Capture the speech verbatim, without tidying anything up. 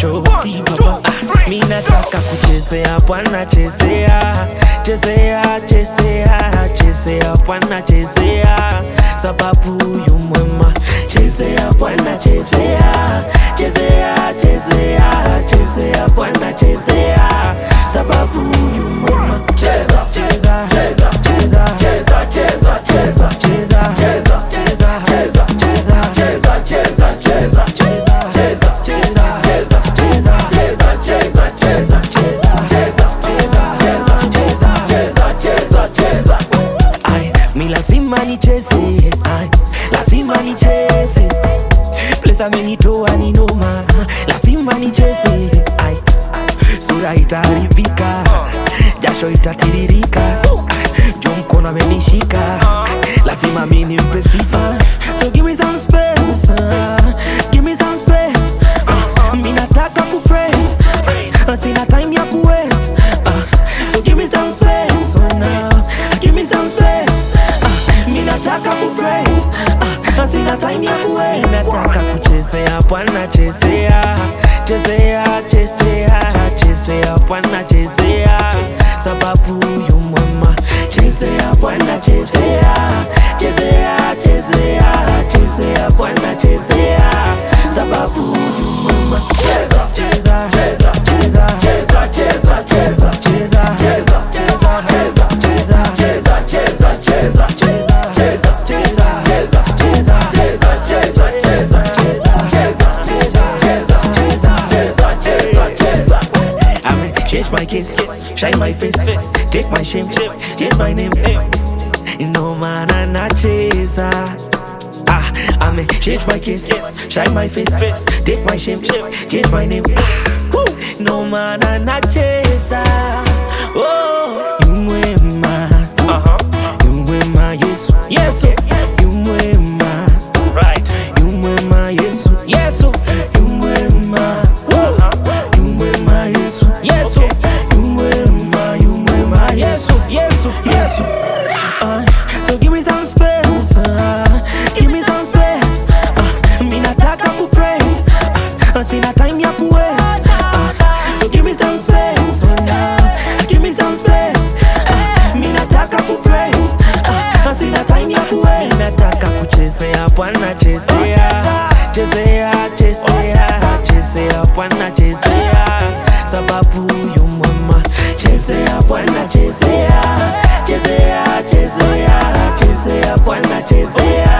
shoti papa. Ah, mi nataka kuchezea bwana chezea, chezea chezea chezea bwana chezea, sababu yu mwema. Chezea bwana chezea, chezea chezea chezea bwana chezea, sababu yu mwema. Cheza, Cheza cheza, cheza cheza, cheza, cheza, cheza cheza, cheza cheza, cheza cheza, cheza, cheza, cheza, cheza, cheza, cheza, cheza, cheza, cheza, cheza, cheza, cheza. Ay, mi lazima nicheze, ay, lazima nicheze. Place amenitoa ni noma, lazima nicheze. Ay, sura itaharibika, jasho itatiririka. Ay, jo mkono amenishika, ay, lazima mi nimpe sifa. So give me some space, uh, give me some space. Uh, mi nataka kupraise, uh, sina time ya kuwaste. Uh, so give me some space, oh now, give me some space. Uh, mi nataka kupraise, uh, sina time ya kuwaste. Nataka kuchezea bwana chezea, chezea chezea chezea bwana chezea, sababu yu mwema. Chezea bwana chezea, chezea chezea chezea bwana chezea, sababu yu mwema. Cheza, Cheza cheza, cheza cheza, cheza, cheza, cheza cheza, cheza cheza, cheza cheza, cheza, cheza, cheza cheza, cheza cheza, cheza cheza, cheza, cheza, cheza, cheza, cheza, cheza. I'ma change my kiss, shine my face, take my shame, change my name. No man and not chaser. Ah, I'ma change my kiss, shine my face, take my shame, change my name. Woo. No man and not chaser. Oh, you mwema, uh-huh. You mwema, yes, yes, you mwema, right? You mwema, yes, yes, you mwema, uh-huh. You mwema, yes, yes, you mwema, you mwema, yes, yes, yes. Uh, so give me some space, uh, give me some space. Uh, mi nataka kupraise, uh, sina time ya kuwaste. Uh, so give me some space, oh now, give me some space. Uh, mi nataka kupraise, uh, sina time ya kuwaste. Nataka kuchezea bwana chezea, chezea chezea chezea bwana chezea, sababu yu mwema. Chezea bwana chezea, chezea chezea chezea bwana chezea,